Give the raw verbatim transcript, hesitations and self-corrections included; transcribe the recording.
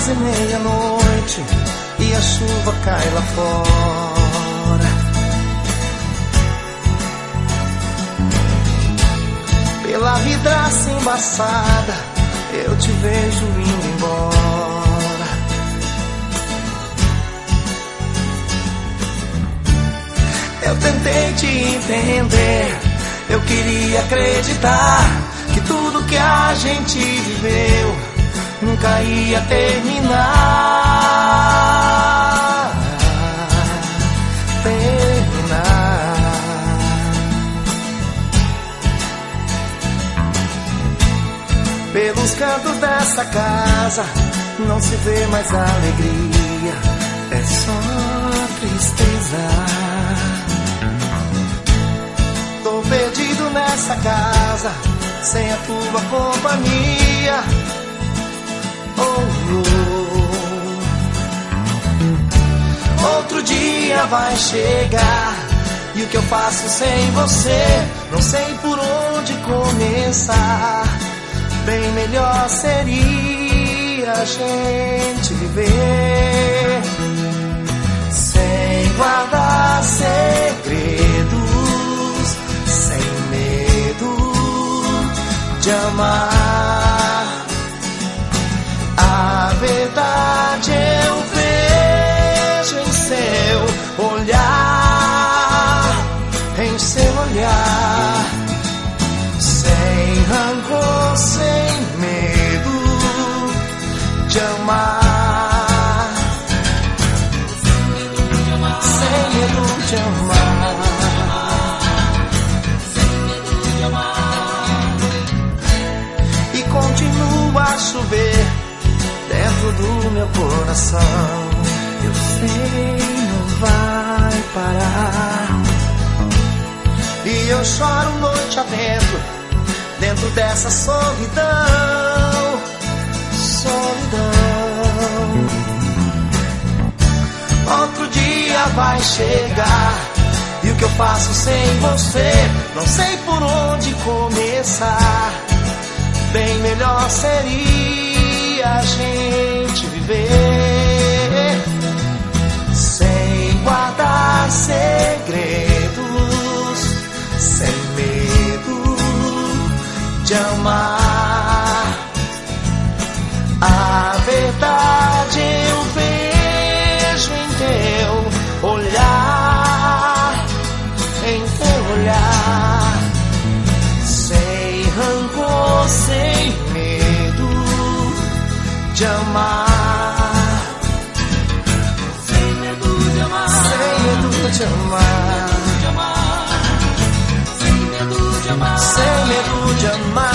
quase meia-noite e a chuva cai lá fora. Pela vidraça embaçada eu te vejo indo embora. Eu tentei te entender, eu queria acreditar que tudo que a gente viveu nunca ia terminar. Terminar. Pelos cantos dessa casa não se vê mais alegria, é só tristeza. Tô perdido nessa casa, sem a tua companhia. Oh, oh. Outro dia vai chegar e o que eu faço sem você? Não sei por onde começar. Bem melhor seria a gente viver sem guardar segredos, sem medo de amar. A verdade eu vejo em seu olhar, em seu olhar, sem rancor, sem medo de amar, sem medo de amar, sem medo de amar. E continua a chover dentro do meu coração. Eu sei, não vai parar. E eu choro noite adentro, dentro dessa solidão. Solidão. Outro dia vai chegar e o que eu faço sem você? Não sei por onde começar. Bem melhor seria a gente viver sem guardar segredos, sem medo de amar. A verdade eu vejo em teu olhar, em teu olhar, sem rancor, sem medo de amar, sem medo de amar, sem medo de amar, sem medo de amar, sem medo de amar.